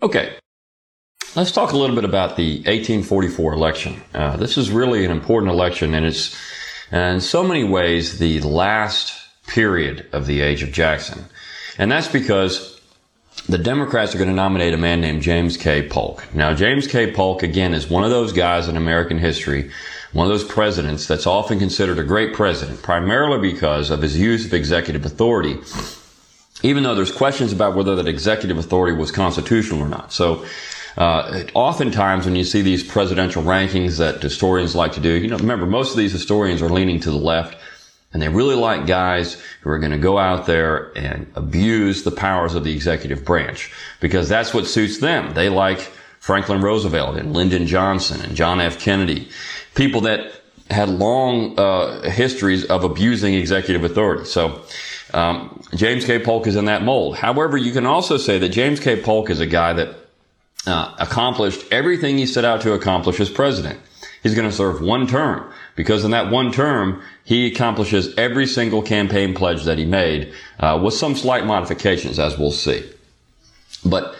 Okay, let's talk a little bit about the 1844 election. This is really an important election, and it's in so many ways the last period of the age of Jackson. And that's because the Democrats are going to nominate a man named James K. Polk. Now, James K. Polk, again, is one of those guys in American history, one of those presidents that's often considered a great president, primarily because of his use of executive authority, even though there's questions about whether that executive authority was constitutional or not. So, oftentimes when you see these presidential rankings that historians like to do, remember, most of these historians are leaning to the left, and they really like guys who are going to go out there and abuse the powers of the executive branch, because that's what suits them. They like Franklin Roosevelt and Lyndon Johnson and John F. Kennedy, people that had long histories of abusing executive authority. So James K. Polk is in that mold. However, you can also say that James K. Polk is a guy that accomplished everything he set out to accomplish as president. He's going to serve one term, because in that one term, he accomplishes every single campaign pledge that he made, with some slight modifications, as we'll see. But,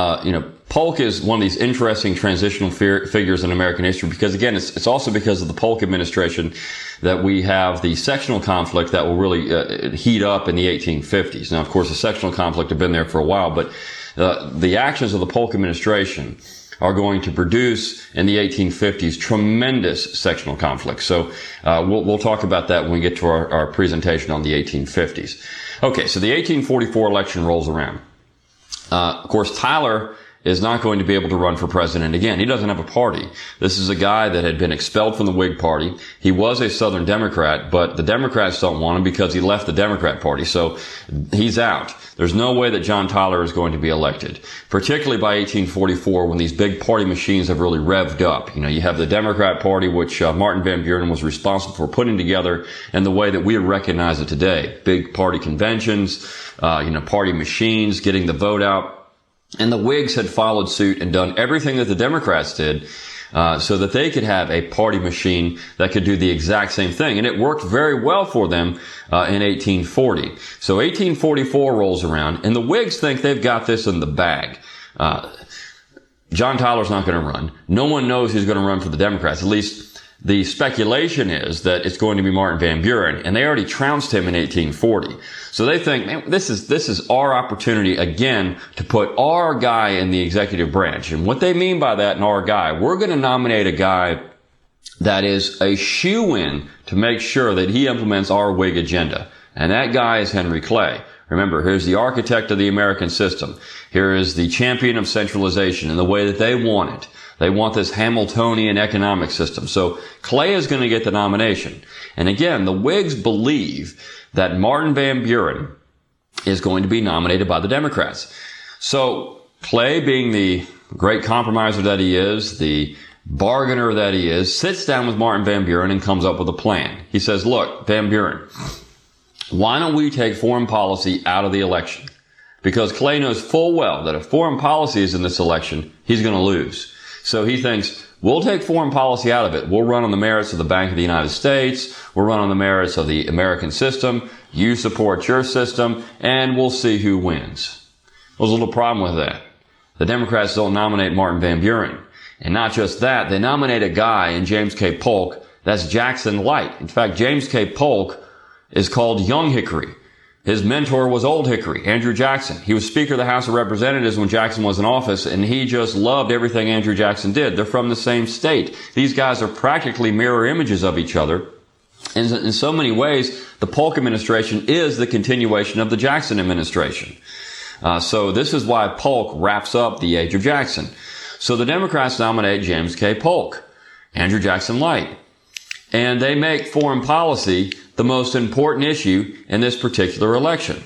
Polk is one of these interesting transitional figures in American history, because again, it's also because of the Polk administration that we have the sectional conflict that will really heat up in the 1850s. Now, of course, the sectional conflict had been there for a while, but the actions of the Polk administration are going to produce in the 1850s tremendous sectional conflict. So we'll talk about that when we get to our presentation on the 1850s. Okay, so the 1844 election rolls around. Of course, Tyler is not going to be able to run for president again. He doesn't have a party. This is a guy that had been expelled from the Whig Party. He was a Southern Democrat, but the Democrats don't want him because he left the Democrat Party. So he's out. There's no way that John Tyler is going to be elected, particularly by 1844 when these big party machines have really revved up. You have the Democrat Party, which Martin Van Buren was responsible for putting together in the way that we recognize it today. Big party conventions, party machines, getting the vote out. And the Whigs had followed suit and done everything that the Democrats did, so that they could have a party machine that could do the exact same thing. And it worked very well for them in 1840. So 1844 rolls around, and the Whigs think they've got this in the bag. John Tyler's not going to run. No one knows who's going to run for the Democrats. At least the speculation is that it's going to be Martin Van Buren, and they already trounced him in 1840. So they think, man, this is our opportunity again to put our guy in the executive branch. And what they mean by that, and our guy, we're going to nominate a guy that is a shoo-in to make sure that he implements our Whig agenda. And that guy is Henry Clay. Remember, here's the architect of the American system. Here is the champion of centralization in the way that they want it. They want this Hamiltonian economic system. So Clay is going to get the nomination. And again, the Whigs believe that Martin Van Buren is going to be nominated by the Democrats. So Clay, being the great compromiser that he is, the bargainer that he is, sits down with Martin Van Buren and comes up with a plan. He says, look, Van Buren, why don't we take foreign policy out of the election? Because Clay knows full well that if foreign policy is in this election, he's going to lose. So he thinks, we'll take foreign policy out of it. We'll run on the merits of the Bank of the United States. We'll run on the merits of the American system. You support your system, and we'll see who wins. There's a little problem with that. The Democrats don't nominate Martin Van Buren. And not just that, they nominate a guy in James K. Polk that's Jackson Light. In fact, James K. Polk is called Young Hickory. His mentor was Old Hickory, Andrew Jackson. He was Speaker of the House of Representatives when Jackson was in office, and he just loved everything Andrew Jackson did. They're from the same state. These guys are practically mirror images of each other. And in so many ways, the Polk administration is the continuation of the Jackson administration. So this is why Polk wraps up the age of Jackson. So the Democrats nominate James K. Polk, Andrew Jackson Light. And they make foreign policy the most important issue in this particular election.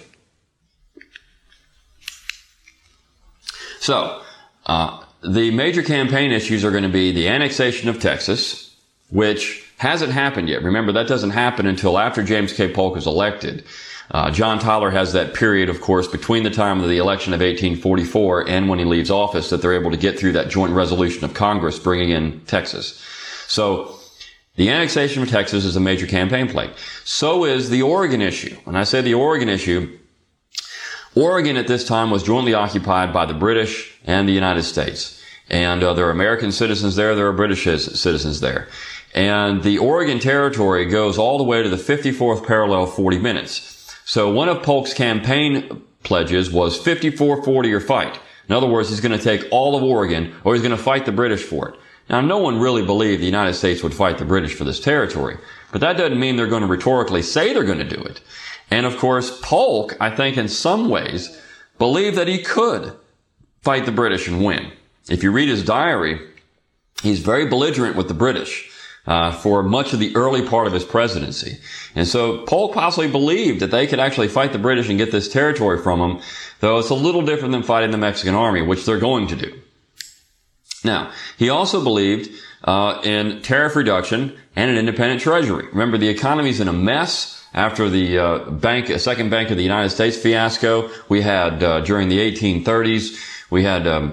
So, the major campaign issues are going to be the annexation of Texas, which hasn't happened yet. Remember, that doesn't happen until after James K. Polk is elected. John Tyler has that period, of course, between the time of the election of 1844 and when he leaves office that they're able to get through that joint resolution of Congress bringing in Texas. So, the annexation of Texas is a major campaign play. So is the Oregon issue. When I say the Oregon issue, Oregon at this time was jointly occupied by the British and the United States. And there are American citizens there, there are British citizens there. And the Oregon Territory goes all the way to the 54th parallel 40 minutes. So one of Polk's campaign pledges was 54-40 or fight. In other words, he's going to take all of Oregon or he's going to fight the British for it. Now, no one really believed the United States would fight the British for this territory, but that doesn't mean they're going to rhetorically say they're going to do it. And of course, Polk, I think in some ways, believed that he could fight the British and win. If you read his diary, he's very belligerent with the British for much of the early part of his presidency. And so Polk possibly believed that they could actually fight the British and get this territory from them, though it's a little different than fighting the Mexican army, which they're going to do. Now, he also believed in tariff reduction and an independent treasury. Remember, the economy's in a mess after the Second Bank of the United States fiasco. We had during the 1830s, we had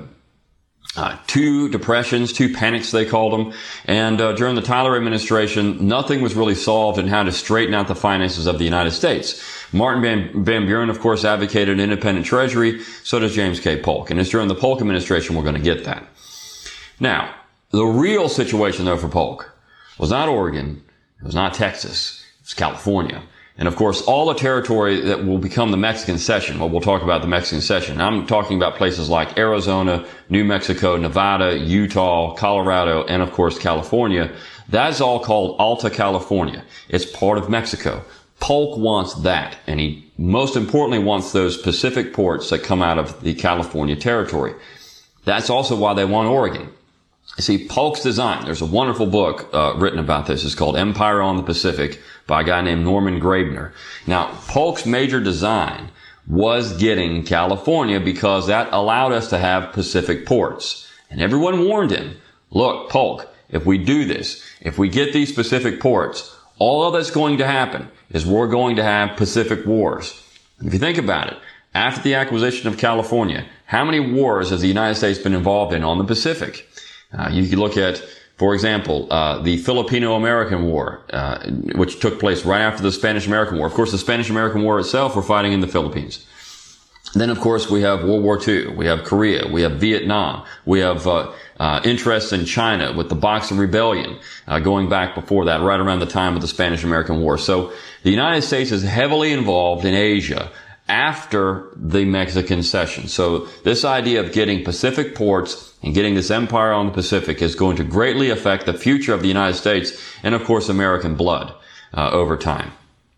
two depressions, two panics they called them, and during the Tyler administration, nothing was really solved in how to straighten out the finances of the United States. Martin Van Buren, of course, advocated an independent treasury. So does James K. Polk, and it's during the Polk administration we're going to get that. Now, the real situation, though, for Polk was not Oregon, it was not Texas, it was California. And, of course, all the territory that will become the Mexican Cession. Well, we'll talk about the Mexican Cession. I'm talking about places like Arizona, New Mexico, Nevada, Utah, Colorado, and, of course, California. That's all called Alta California. It's part of Mexico. Polk wants that, and he most importantly wants those Pacific ports that come out of the California territory. That's also why they want Oregon. You see, Polk's design, there's a wonderful book written about this. It's called Empire on the Pacific by a guy named Norman Graebner. Now, Polk's major design was getting California because that allowed us to have Pacific ports. And everyone warned him, look, Polk, if we do this, if we get these Pacific ports, all that's going to happen is we're going to have Pacific wars. If you think about it, after the acquisition of California, how many wars has the United States been involved in on the Pacific? You can look at, for example, the Filipino-American War, which took place right after the Spanish-American War. Of course, the Spanish-American War itself, we're fighting in the Philippines. Then, of course, we have World War II. We have Korea. We have Vietnam. We have interest in China with the Boxer Rebellion going back before that, right around the time of the Spanish-American War. So the United States is heavily involved in Asia after the Mexican Cession. So this idea of getting Pacific ports and getting this empire on the Pacific is going to greatly affect the future of the United States and, of course, American blood over time.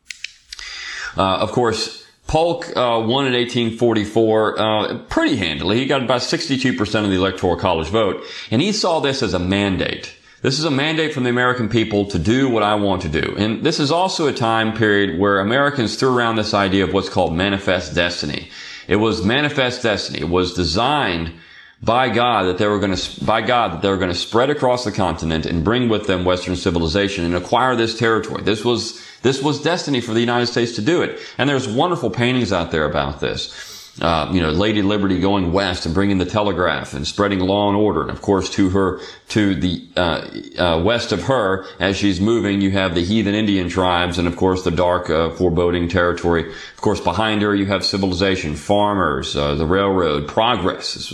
Of course, Polk won in 1844 pretty handily. He got about 62% of the Electoral College vote, and he saw this as a mandate. This is a mandate from the American people to do what I want to do. And this is also a time period where Americans threw around this idea of what's called manifest destiny. It was manifest destiny. It was designed by God that they were going to spread across the continent and bring with them Western civilization and acquire this territory. This was destiny for the United States to do it. And there's wonderful paintings out there about this. Lady Liberty going west and bringing the telegraph and spreading law and order. And of course, to the west of her, as she's moving, you have the heathen Indian tribes and of course the dark, foreboding territory. Of course, behind her, you have civilization, farmers, the railroad, progress. This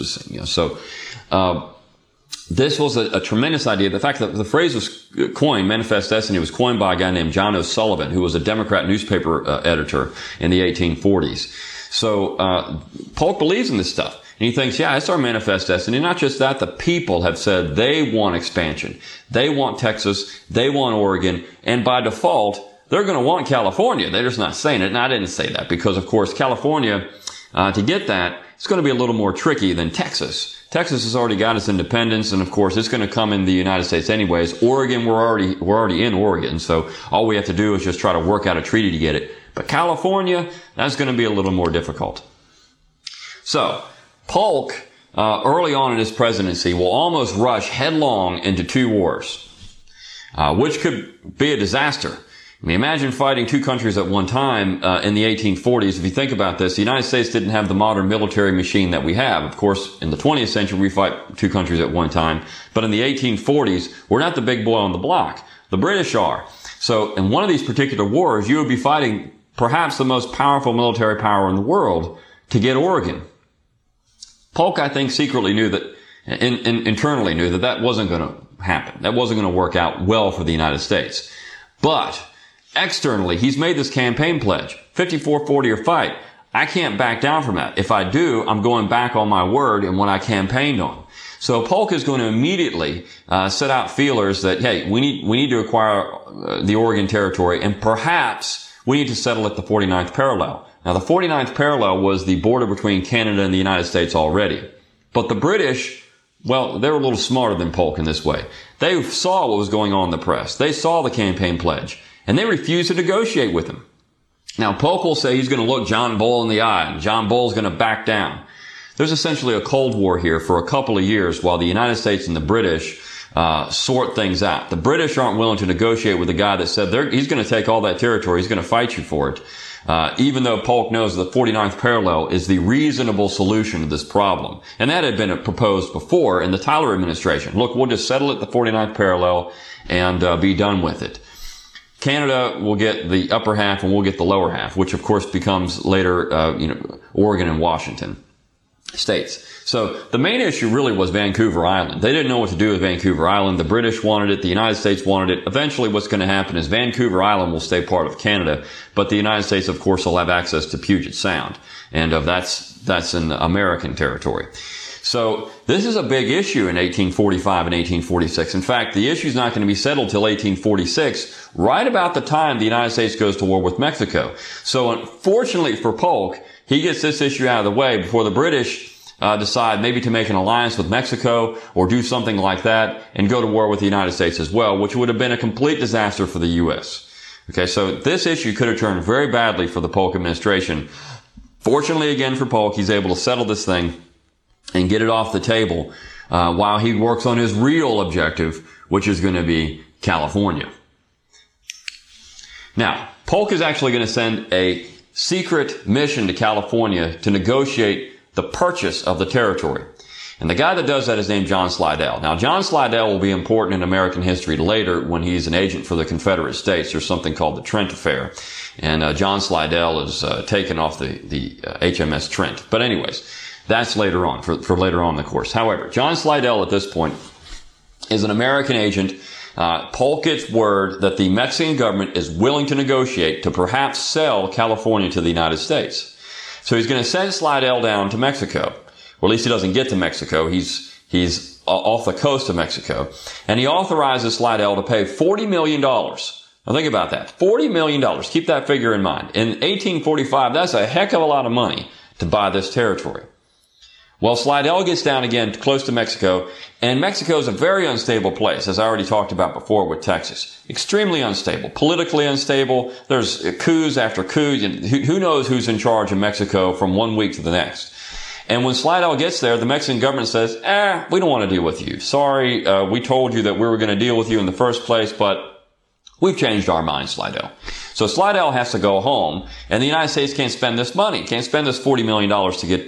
was a tremendous idea. The fact that the phrase was coined, manifest destiny, was coined by a guy named John O'Sullivan, who was a Democrat newspaper editor in the 1840s. So Polk believes in this stuff. And he thinks, yeah, it's our manifest destiny. Not just that, the people have said they want expansion. They want Texas. They want Oregon. And by default, they're going to want California. They're just not saying it. And I didn't say that because, of course, California, to get that, it's going to be a little more tricky than Texas. Texas has already got its independence, and of course, it's going to come in the United States anyways. Oregon, we're already in Oregon, so all we have to do is just try to work out a treaty to get it. But California, that's going to be a little more difficult. So, Polk, early on in his presidency, will almost rush headlong into two wars, which could be a disaster. I mean, imagine fighting two countries at one time in the 1840s. If you think about this, the United States didn't have the modern military machine that we have. Of course, in the 20th century, we fight two countries at one time. But in the 1840s, we're not the big boy on the block. The British are. So in one of these particular wars, you would be fighting perhaps the most powerful military power in the world to get Oregon. Polk, I think, secretly knew that, internally knew that that wasn't going to happen. That wasn't going to work out well for the United States. But externally, he's made this campaign pledge, 54-40 or fight. I can't back down from that. If I do, I'm going back on my word and what I campaigned on. So Polk is going to immediately set out feelers that, hey, we need to acquire the Oregon Territory, and perhaps we need to settle at the 49th parallel. Now, the 49th parallel was the border between Canada and the United States already. But the British, well, they were a little smarter than Polk in this way. They saw what was going on in the press. They saw the campaign pledge, and they refused to negotiate with him. Now, Polk will say he's going to look John Bull in the eye, and John Bull's going to back down. There's essentially a Cold War here for a couple of years while the United States and the British sort things out. The British aren't willing to negotiate with the guy that said he's going to take all that territory, he's going to fight you for it. Even though Polk knows the 49th parallel is the reasonable solution to this problem. And that had been proposed before in the Tyler administration. Look, we'll just settle at the 49th parallel and be done with it. Canada will get the upper half and we'll get the lower half, which of course becomes later, Oregon and Washington states. So the main issue really was Vancouver Island. They didn't know what to do with Vancouver Island. The British wanted it. The United States wanted it. Eventually what's going to happen is Vancouver Island will stay part of Canada, but the United States, of course, will have access to Puget Sound. And that's in American territory. So this is a big issue in 1845 and 1846. In fact, the issue is not going to be settled till 1846, right about the time the United States goes to war with Mexico. So unfortunately for Polk, he gets this issue out of the way before the British decide maybe to make an alliance with Mexico or do something like that and go to war with the United States as well, which would have been a complete disaster for the U.S. Okay, so this issue could have turned very badly for the Polk administration. Fortunately, again, for Polk, he's able to settle this thing and get it off the table while he works on his real objective, which is going to be California. Now, Polk is actually going to send a secret mission to California to negotiate the purchase of the territory. And the guy that does that is named John Slidell. Now, John Slidell will be important in American history later when he's an agent for the Confederate States. There's something called the Trent Affair. And John Slidell is taken off the HMS Trent. But anyways, that's later on, for later on in the course. However, John Slidell at this point is an American agent. Polk gets word that the Mexican government is willing to negotiate to perhaps sell California to the United States. So he's going to send Slidell down to Mexico. Or at least he doesn't get to Mexico. He's off the coast of Mexico. And he authorizes Slidell to pay $40 million. Now think about that. $40 million. Keep that figure in mind. In 1845, that's a heck of a lot of money to buy this territory. Well, Slidell gets down again close to Mexico, and Mexico is a very unstable place, as I already talked about before with Texas. Extremely unstable, politically unstable. There's coups after coups. Who knows who's in charge in Mexico from one week to the next. And when Slidell gets there, the Mexican government says, we don't want to deal with you. Sorry, we told you that we were going to deal with you in the first place, but we've changed our mind, Slidell. So Slidell has to go home, and the United States can't spend this money, can't spend this $40 million to get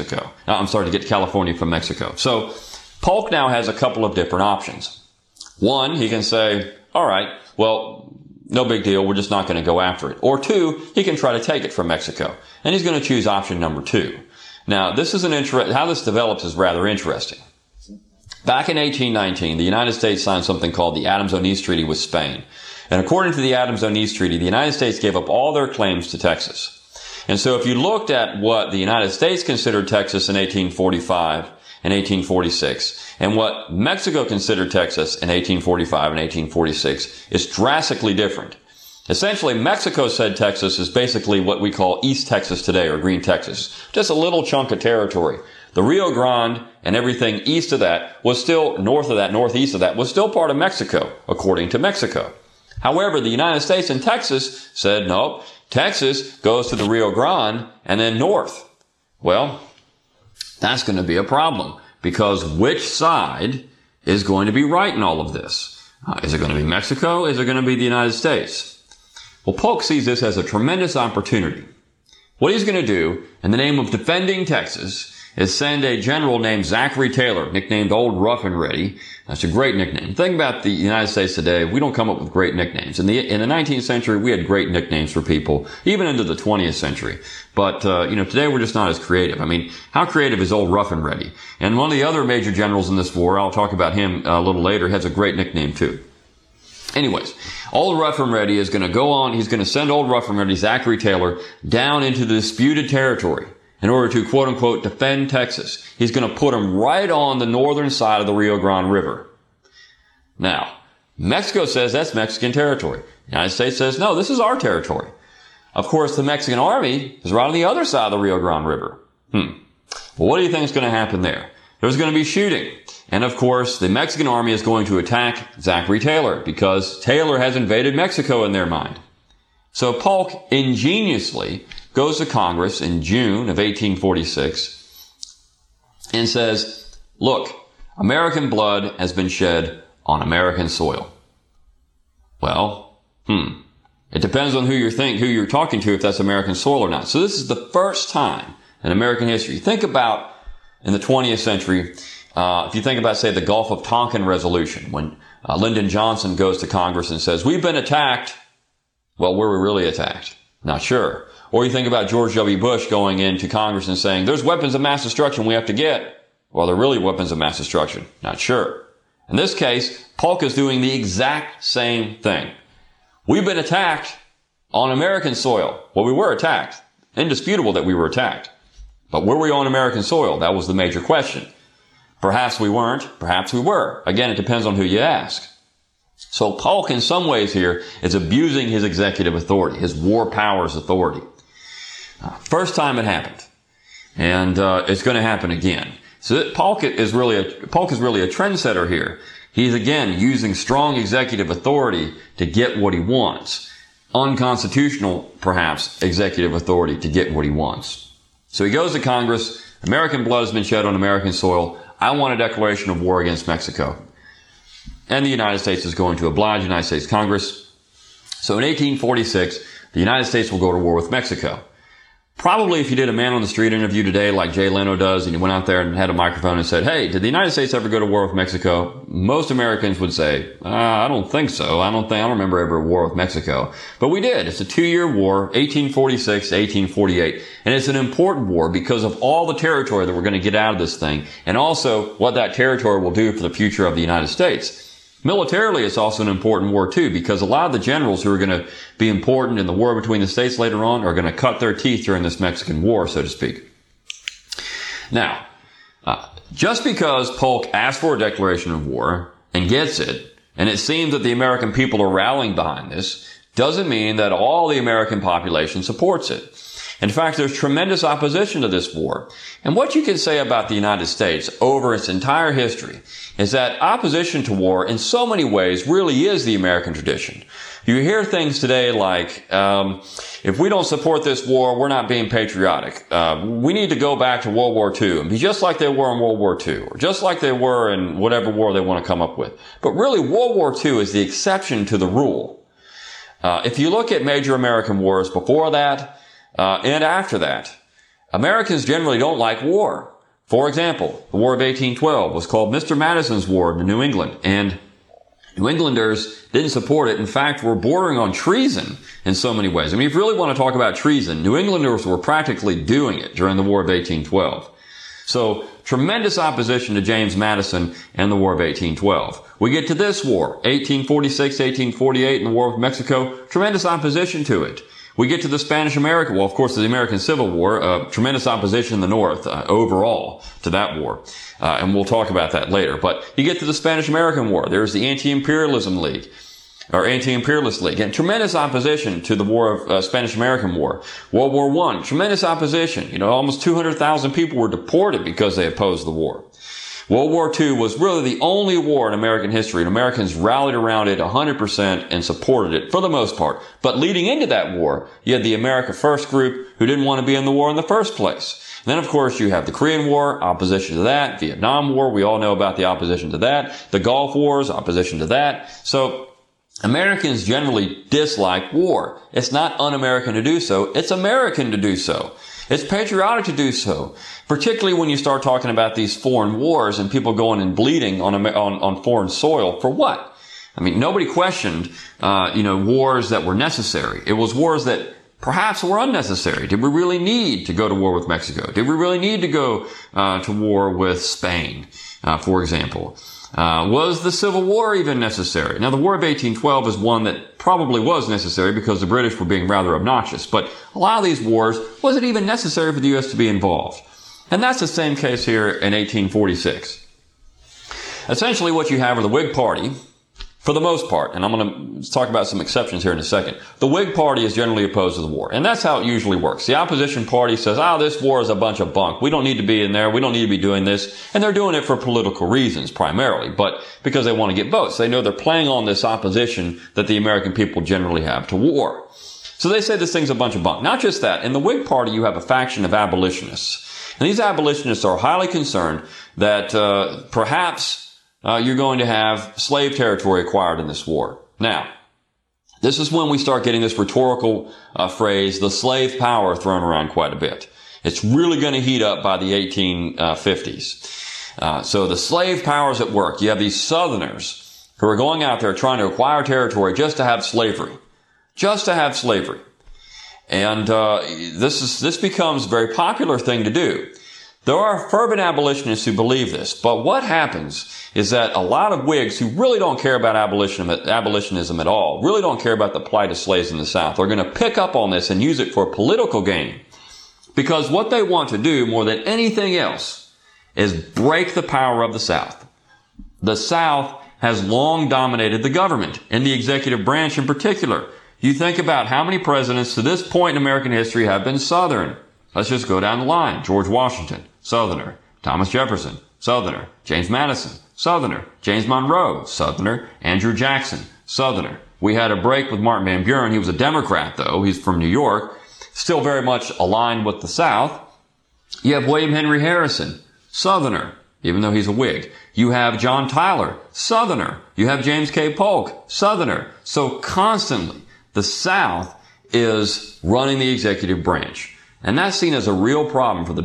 to get California from Mexico. So Polk now has a couple of different options. One, he can say, all right, well, no big deal, we're just not going to go after it. Or two, he can try to take it from Mexico, and he's going to choose option number 2. Now, this is how this develops is rather interesting. Back in 1819, the United States signed something called the Adams-Onis Treaty with Spain. And according to the Adams-Onis Treaty, the United States gave up all their claims to Texas. And so if you looked at what the United States considered Texas in 1845 and 1846, and what Mexico considered Texas in 1845 and 1846, it's drastically different. Essentially, Mexico said Texas is basically what we call East Texas today, or Green Texas. Just a little chunk of territory. The Rio Grande and everything east of that was still, north of that, northeast of that, was still part of Mexico, according to Mexico. However, the United States and Texas said, nope, Texas goes to the Rio Grande and then north. Well, that's going to be a problem, because which side is going to be right in all of this? Is it going to be Mexico? Is it going to be the United States? Well, Polk sees this as a tremendous opportunity. What he's going to do, in the name of defending Texas, is send a general named Zachary Taylor, nicknamed Old Rough and Ready. That's a great nickname. The thing about the United States today, we don't come up with great nicknames. In the 19th century, we had great nicknames for people, even into the 20th century. But, today we're just not as creative. I mean, how creative is Old Rough and Ready? And one of the other major generals in this war, I'll talk about him a little later, has a great nickname too. Anyways, Old Rough and Ready is going to go on. He's going to send Old Rough and Ready, Zachary Taylor, down into the disputed territory in order to, quote unquote, defend Texas. He's going to put him right on the northern side of the Rio Grande River. Now, Mexico says that's Mexican territory. The United States says, no, this is our territory. Of course, the Mexican army is right on the other side of the Rio Grande River. Well, what do you think is going to happen there? There's going to be shooting. And of course, the Mexican army is going to attack Zachary Taylor because Taylor has invaded Mexico in their mind. So Polk ingeniously goes to Congress in June of 1846 and says, look, American blood has been shed on American soil. Well, it depends on who you're talking to, if that's American soil or not. So this is the first time in American history. Think about in the 20th century, if you think about, say, the Gulf of Tonkin resolution, when Lyndon Johnson goes to Congress and says, we've been attacked. Well, were we really attacked? Not sure. Or you think about George W. Bush going into Congress and saying, there's weapons of mass destruction we have to get. Well, they're really weapons of mass destruction. Not sure. In this case, Polk is doing the exact same thing. We've been attacked on American soil. Well, we were attacked. Indisputable that we were attacked. But were we on American soil? That was the major question. Perhaps we weren't. Perhaps we were. Again, it depends on who you ask. So Polk, in some ways here, is abusing his executive authority, his war powers authority. First time it happened. And it's going to happen again. So Polk is really a trendsetter here. He's again using strong executive authority to get what he wants. Unconstitutional, perhaps, executive authority to get what he wants. So he goes to Congress. American blood has been shed on American soil. I want a declaration of war against Mexico. And the United States is going to oblige the United States Congress. So in 1846, the United States will go to war with Mexico. Probably if you did a man on the street interview today like Jay Leno does, and you went out there and had a microphone and said, hey, did the United States ever go to war with Mexico? Most Americans would say, I don't think so. I don't remember ever a war with Mexico. But we did. It's a 2-year war, 1846 to 1848. And it's an important war because of all the territory that we're going to get out of this thing, and also what that territory will do for the future of the United States. Militarily, it's also an important war, too, because a lot of the generals who are going to be important in the war between the states later on are going to cut their teeth during this Mexican war, so to speak. Now, just because Polk asked for a declaration of war and gets it, and it seems that the American people are rallying behind this, doesn't mean that all the American population supports it. In fact, there's tremendous opposition to this war. And what you can say about the United States over its entire history is that opposition to war in so many ways really is the American tradition. You hear things today like, if we don't support this war, we're not being patriotic. We need to go back to World War II and be just like they were in World War II, or just like they were in whatever war they want to come up with. But really, World War II is the exception to the rule. If you look at major American wars before that, and after that, Americans generally don't like war. For example, the War of 1812 was called Mr. Madison's War in New England, and New Englanders didn't support it. In fact, were bordering on treason in so many ways. I mean, if you really want to talk about treason, New Englanders were practically doing it during the War of 1812. So, tremendous opposition to James Madison and the War of 1812. We get to this war, 1846 to 1848, in the War with Mexico, tremendous opposition to it. We get to the Spanish-American, well, of course, the American Civil War, tremendous opposition in the North, overall to that war. And we'll talk about that later. But you get to the Spanish-American War. There's the Anti-Imperialism League, or Anti-Imperialist League, and tremendous opposition to the War of, Spanish-American War. World War I, tremendous opposition. You know, almost 200,000 people were deported because they opposed the war. World War II was really the only war in American history, and Americans rallied around it 100% and supported it for the most part. But leading into that war, you had the America First group who didn't want to be in the war in the first place. And then, of course, you have the Korean War, opposition to that. Vietnam War, we all know about the opposition to that. The Gulf Wars, opposition to that. So, Americans generally dislike war. It's not un-American to do so. It's American to do so. It's patriotic to do so, particularly when you start talking about these foreign wars and people going and bleeding on foreign soil. For what? I mean, nobody questioned, wars that were necessary. It was wars that perhaps were unnecessary. Did we really need to go to war with Mexico? Did we really need to go to war with Spain, for example? Was the Civil War even necessary? Now, the War of 1812 is one that probably was necessary because the British were being rather obnoxious. But a lot of these wars, was it even necessary for the U.S. to be involved? And that's the same case here in 1846. Essentially, what you have are the Whig Party, for the most part, and I'm going to talk about some exceptions here in a second. The Whig Party is generally opposed to the war, and that's how it usually works. The opposition party says, this war is a bunch of bunk. We don't need to be in there. We don't need to be doing this. And they're doing it for political reasons primarily, but because they want to get votes. They know they're playing on this opposition that the American people generally have to war. So they say this thing's a bunch of bunk. Not just that. In the Whig Party, you have a faction of abolitionists. And these abolitionists are highly concerned that perhaps you're going to have slave territory acquired in this war. Now, this is when we start getting this rhetorical phrase, the slave power, thrown around quite a bit. It's really going to heat up by the 1850s. So the slave power is at work. You have these Southerners who are going out there trying to acquire territory just to have slavery. Just to have slavery. And this becomes a very popular thing to do. There are fervent abolitionists who believe this, but what happens is that a lot of Whigs who really don't care about abolitionism at all, really don't care about the plight of slaves in the South, are going to pick up on this and use it for political gain. Because what they want to do more than anything else is break the power of the South. The South has long dominated the government, and the executive branch in particular. You think about how many presidents to this point in American history have been Southern. Let's just go down the line. George Washington, Southerner. Thomas Jefferson, Southerner. James Madison, Southerner. James Monroe, Southerner. Andrew Jackson, Southerner. We had a break with Martin Van Buren. He was a Democrat, though. He's from New York. Still very much aligned with the South. You have William Henry Harrison, Southerner, even though he's a Whig. You have John Tyler, Southerner. You have James K. Polk, Southerner. So constantly, the South is running the executive branch. And that's seen as a real problem for the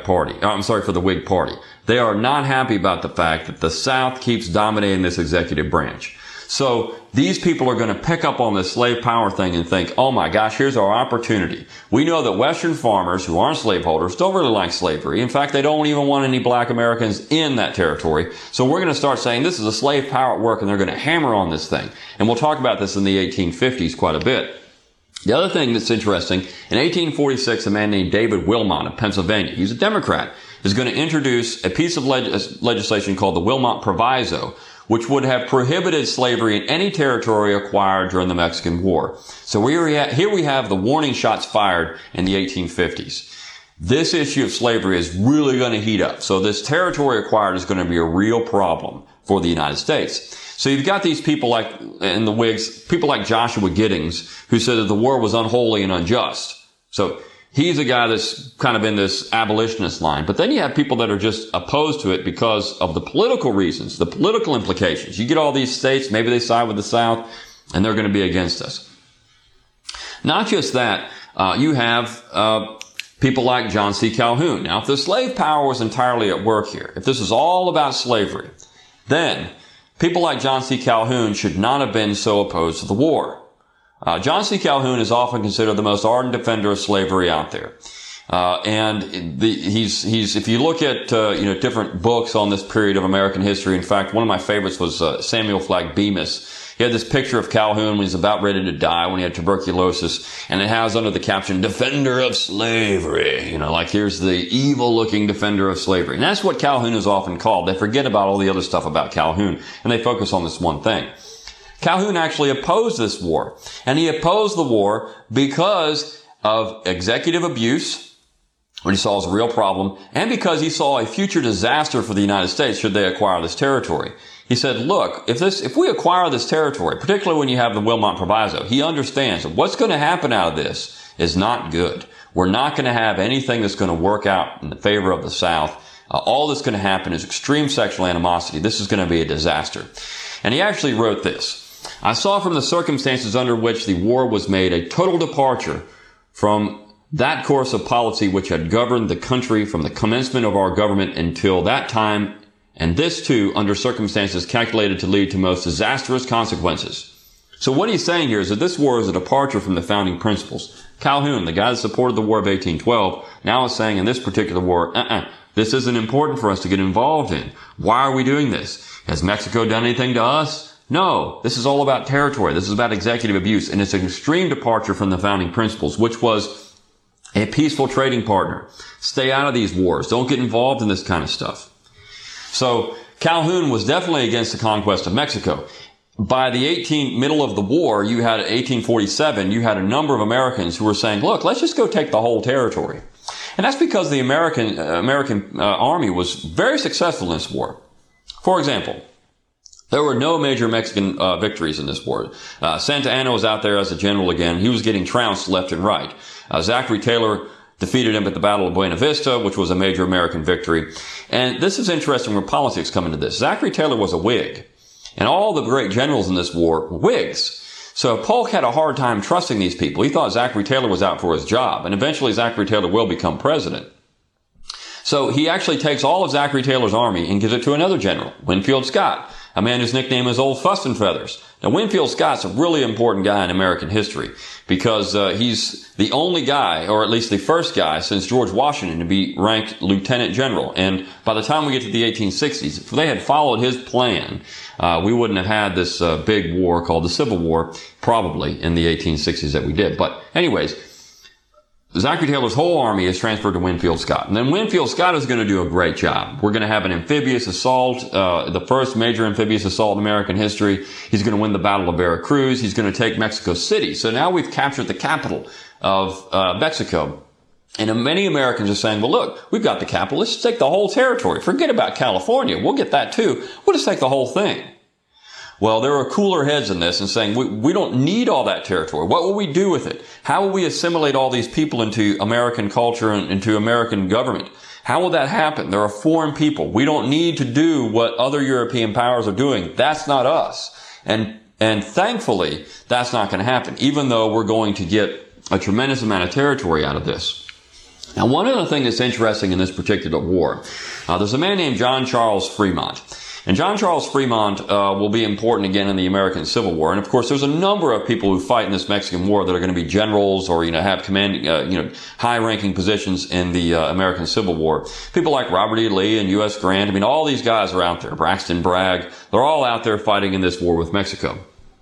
for the Whig Party. They are not happy about the fact that the South keeps dominating this executive branch. So these people are going to pick up on this slave power thing and think, oh my gosh, here's our opportunity. We know that Western farmers who aren't slaveholders don't really like slavery. In fact, they don't even want any black Americans in that territory. So we're going to start saying this is a slave power at work, and they're going to hammer on this thing. And we'll talk about this in the 1850s quite a bit. The other thing that's interesting, in 1846, a man named David Wilmot of Pennsylvania, he's a Democrat, is going to introduce a piece of legislation called the Wilmot Proviso, which would have prohibited slavery in any territory acquired during the Mexican War. So here we have the warning shots fired in the 1850s. This issue of slavery is really going to heat up. So this territory acquired is going to be a real problem for the United States. So you've got these people in the Whigs, people like Joshua Giddings, who said that the war was unholy and unjust. So he's a guy that's kind of in this abolitionist line. But then you have people that are just opposed to it because of the political reasons, the political implications. You get all these states, maybe they side with the South, and they're going to be against us. Not just that, you have people like John C. Calhoun. Now, if the slave power was entirely at work here, if this is all about slavery, then people like John C. Calhoun should not have been so opposed to the war. John C. Calhoun is often considered the most ardent defender of slavery out there. If you look at, different books on this period of American history, in fact, one of my favorites was, Samuel Flagg Bemis. He had this picture of Calhoun when he's about ready to die, when he had tuberculosis, and it has under the caption, Defender of Slavery. Like here's the evil-looking defender of slavery. And that's what Calhoun is often called. They forget about all the other stuff about Calhoun, and they focus on this one thing. Calhoun actually opposed this war, and he opposed the war because of executive abuse, which he saw as a real problem, and because he saw a future disaster for the United States should they acquire this territory. He said, look, if we acquire this territory, particularly when you have the Wilmot Proviso, he understands that what's going to happen out of this is not good. We're not going to have anything that's going to work out in the favor of the South. All that's going to happen is extreme sexual animosity. This is going to be a disaster. And he actually wrote this. I saw from the circumstances under which the war was made a total departure from that course of policy which had governed the country from the commencement of our government until that time, and this too under circumstances calculated to lead to most disastrous consequences. So what he's saying here is that this war is a departure from the founding principles. Calhoun, the guy that supported the War of 1812, now is saying in this particular war, this isn't important for us to get involved in. Why are we doing this? Has Mexico done anything to us? No. This is all about territory. This is about executive abuse, and it's an extreme departure from the founding principles, which was a peaceful trading partner. Stay out of these wars. Don't get involved in this kind of stuff. So Calhoun was definitely against the conquest of Mexico. By the middle of the war, you had 1847, you had a number of Americans who were saying, look, let's just go take the whole territory. And that's because the American army was very successful in this war. For example, there were no major Mexican victories in this war. Santa Anna was out there as a general again. He was getting trounced left and right. Zachary Taylor defeated him at the Battle of Buena Vista, which was a major American victory. And this is interesting where politics come into this. Zachary Taylor was a Whig, and all the great generals in this war were Whigs. So Polk had a hard time trusting these people. He thought Zachary Taylor was out for his job, and eventually Zachary Taylor will become president. So he actually takes all of Zachary Taylor's army and gives it to another general, Winfield Scott, a man whose nickname is Old Fuss and Feathers. Now, Winfield Scott's a really important guy in American history because he's the only guy, or at least the first guy since George Washington, to be ranked lieutenant general. And by the time we get to the 1860s, if they had followed his plan, we wouldn't have had this big war called the Civil War, probably in the 1860s that we did. But anyways, Zachary Taylor's whole army is transferred to Winfield Scott. And then Winfield Scott is going to do a great job. We're going to have an amphibious assault, the first major amphibious assault in American history. He's going to win the Battle of Veracruz. He's going to take Mexico City. So now we've captured the capital of Mexico. And many Americans are saying, well, look, we've got the capital. Let's just take the whole territory. Forget about California. We'll get that too. We'll just take the whole thing. Well, there are cooler heads in this and saying, we don't need all that territory. What will we do with it? How will we assimilate all these people into American culture and into American government? How will that happen? There are foreign people. We don't need to do what other European powers are doing. That's not us. And thankfully, that's not going to happen, even though we're going to get a tremendous amount of territory out of this. Now, one other thing that's interesting in this particular war, there's a man named John Charles Fremont. And John Charles Fremont will be important again in the American Civil War. And of course, there's a number of people who fight in this Mexican War that are going to be generals or have commanding, high-ranking positions in the American Civil War. People like Robert E. Lee and U.S. Grant. I mean, all these guys are out there. Braxton Bragg. They're all out there fighting in this war with Mexico.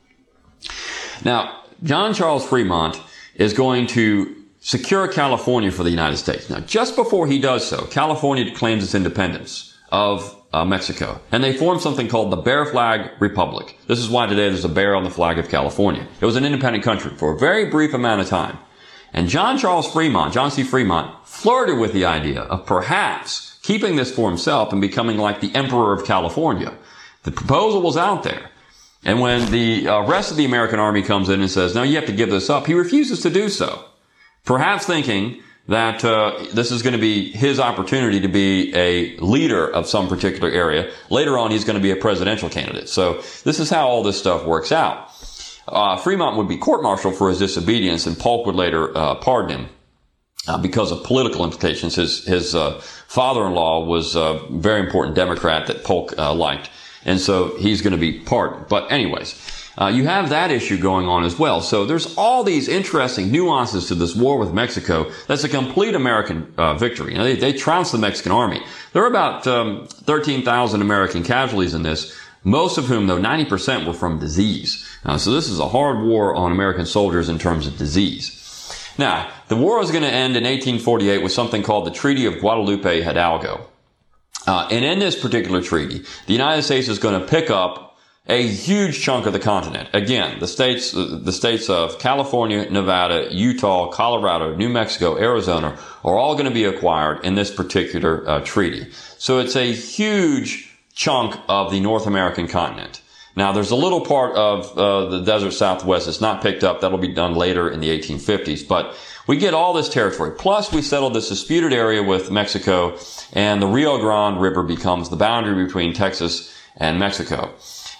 Now, John Charles Fremont is going to secure California for the United States. Now, just before he does so, California claims its independence of Mexico. And they formed something called the Bear Flag Republic. This is why today there's a bear on the flag of California. It was an independent country for a very brief amount of time. And John C. Fremont, flirted with the idea of perhaps keeping this for himself and becoming like the Emperor of California. The proposal was out there. And when the rest of the American army comes in and says, no, you have to give this up, he refuses to do so. Perhaps thinking that this is going to be his opportunity to be a leader of some particular area. Later on, he's going to be a presidential candidate. So this is how all this stuff works out. Fremont would be court-martialed for his disobedience, and Polk would later pardon him because of political implications. His father-in-law was a very important Democrat that Polk liked, and so he's going to be pardoned. But anyways, you have that issue going on as well. So there's all these interesting nuances to this war with Mexico. That's a complete American victory. They trounced the Mexican army. There are about 13,000 American casualties in this, most of whom, though, 90% were from disease. So this is a hard war on American soldiers in terms of disease. Now, the war is going to end in 1848 with something called the Treaty of Guadalupe Hidalgo. And in this particular treaty, the United States is going to pick up a huge chunk of the continent. Again, the states of California, Nevada, Utah, Colorado, New Mexico, Arizona are all going to be acquired in this particular treaty. So it's a huge chunk of the North American continent. Now, there's a little part of the desert Southwest that's not picked up. That'll be done later in the 1850s. But we get all this territory. Plus, we settled this disputed area with Mexico, and the Rio Grande River becomes the boundary between Texas and Mexico.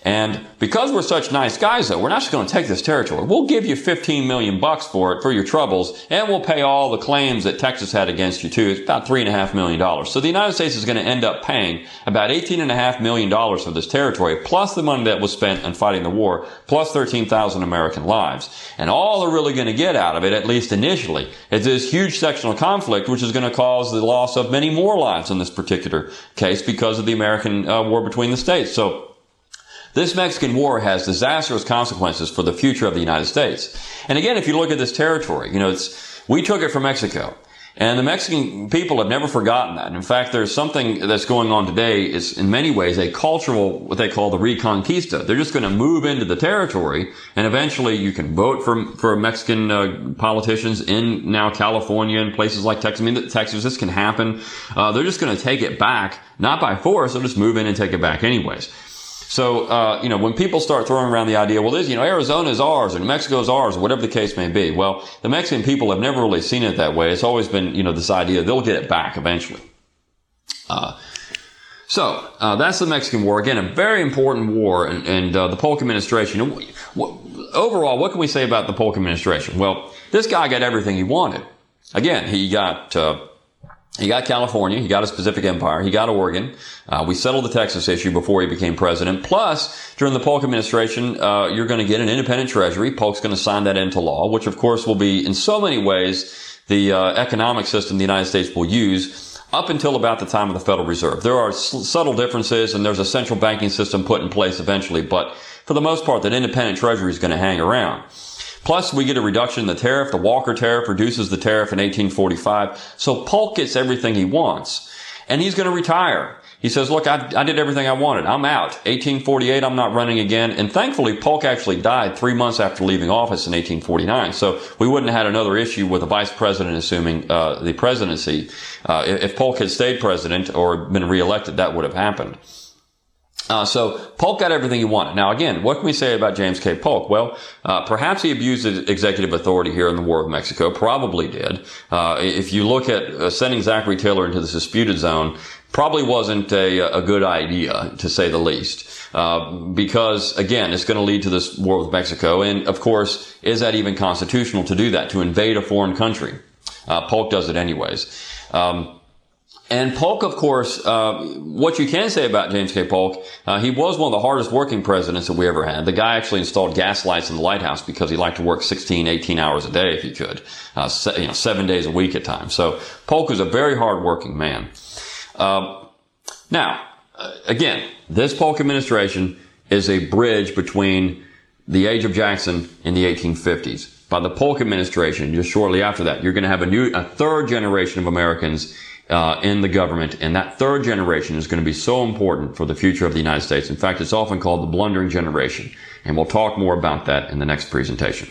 And because we're such nice guys, though, we're not just going to take this territory. We'll give you $15 million for it, for your troubles, and we'll pay all the claims that Texas had against you, too. It's about $3.5 million. So the United States is going to end up paying about $18.5 million for this territory, plus the money that was spent on fighting the war, plus 13,000 American lives. And all they're really going to get out of it, at least initially, is this huge sectional conflict, which is going to cause the loss of many more lives in this particular case because of the American war between the states. So this Mexican war has disastrous consequences for the future of the United States. And again, if you look at this territory, we took it from Mexico. And the Mexican people have never forgotten that. In fact, there's something that's going on today is in many ways a cultural, what they call the reconquista. They're just going to move into the territory, and eventually you can vote for Mexican politicians in now California and places like Texas. I mean, Texas, this can happen. They're just going to take it back, not by force. They'll just move in and take it back anyways. So, when people start throwing around the idea, well, Arizona is ours and Mexico is ours or whatever the case may be. Well, the Mexican people have never really seen it that way. It's always been, this idea they'll get it back eventually. So that's the Mexican War. Again, a very important war, and the Polk administration. Overall, what can we say about the Polk administration? Well, this guy got everything he wanted. Again, he got California, he got his Pacific Empire, he got Oregon. We settled the Texas issue before he became president. Plus, during the Polk administration, you're going to get an independent treasury. Polk's going to sign that into law, which of course will be in so many ways the economic system the United States will use up until about the time of the Federal Reserve. There are subtle differences, and there's a central banking system put in place eventually, but for the most part, that independent treasury is going to hang around. Plus, we get a reduction in the tariff. The Walker Tariff reduces the tariff in 1845. So Polk gets everything he wants. And he's going to retire. He says, look, I did everything I wanted. I'm out. 1848, I'm not running again. And thankfully, Polk actually died 3 months after leaving office in 1849. So we wouldn't have had another issue with a vice president assuming the presidency. If Polk had stayed president or been reelected, that would have happened. So Polk got everything he wanted. Now, again, what can we say about James K. Polk? Well, perhaps he abused his executive authority here in the War of Mexico. Probably did. If you look at sending Zachary Taylor into this disputed zone, probably wasn't a good idea, to say the least. Because, again, it's going to lead to this war with Mexico. And, of course, is that even constitutional to do that, to invade a foreign country? Polk does it anyways. And Polk, of course, what you can say about James K. Polk, he was one of the hardest working presidents that we ever had. The guy actually installed gas lights in the White House because he liked to work 16, 18 hours a day if he could, 7 days a week at times. So Polk was a very hard working man. Now, again, this Polk administration is a bridge between the age of Jackson and the 1850s. By the Polk administration, just shortly after that, you're going to have a third generation of Americans in the government, and that third generation is going to be so important for the future of the United States. In fact, it's often called the blundering generation, and we'll talk more about that in the next presentation.